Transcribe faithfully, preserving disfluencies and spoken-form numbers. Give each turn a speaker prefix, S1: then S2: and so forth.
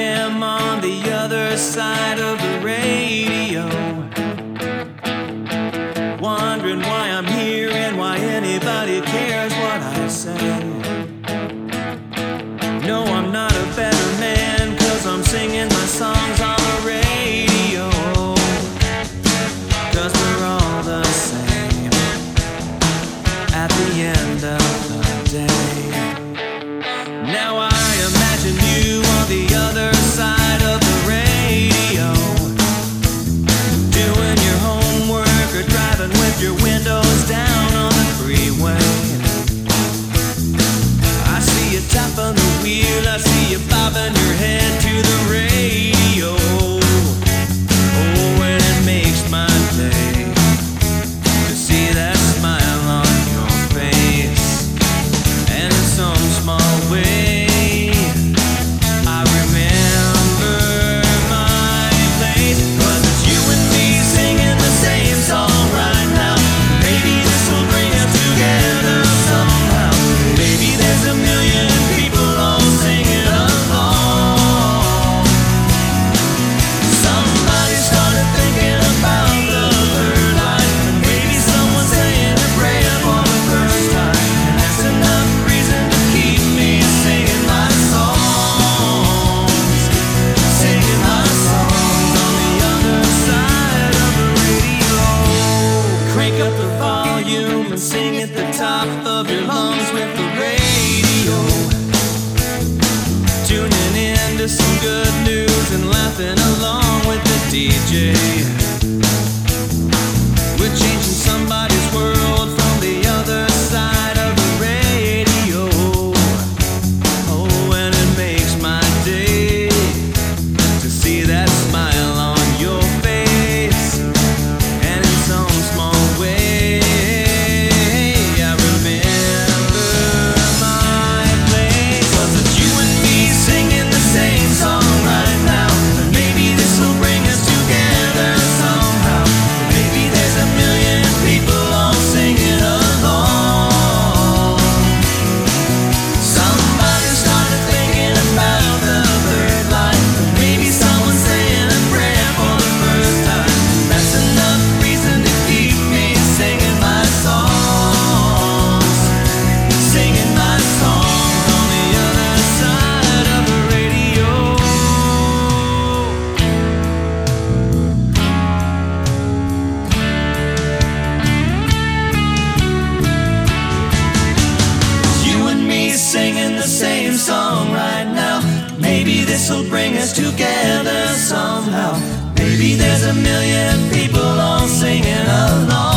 S1: am on the other side of the radio, wondering why I'm here and why anybody cares what I say. No, I'm not a better man, 'cause I'm singing my songs on the radio, 'cause we're all the same at the end of the day. Now I imagine you on the other side of the radio, doing your homework or driving with your windows down on the freeway. I see you tapping the wheel, I see you bobbing your head to the radio. Oh, and it makes my day to see that smile on your face. And in some small way I remember my place, 'cause it's you and me singing the same song right now. Maybe this will bring us together somehow. Maybe there's a million people all singing along. Somebody started thinking about the third line, and maybe someone's saying a prayer for the first time. And that's enough reason to keep me singing my songs, singing my songs on the other side of the radio. Crank up the volume and sing at the top of your lungs with the radio, tuning in to some good news and laughing along with the D J. We're changing somebody's world from the other side of the radio. Oh, and it makes my day to see that smile on your face. And in some small way I remember my place, 'cause it's you and me singing the same song right now. And maybe this will bring us together somehow. Maybe there's a million people all singing along. Somebody started thinking about the third line, maybe someone's saying a prayer for the first time. That's enough reason to keep me singing my songs, singing my songs on the other side of the radio. You and me singing the same song right now. Maybe this'll bring us together somehow. Maybe there's a million people all singing along.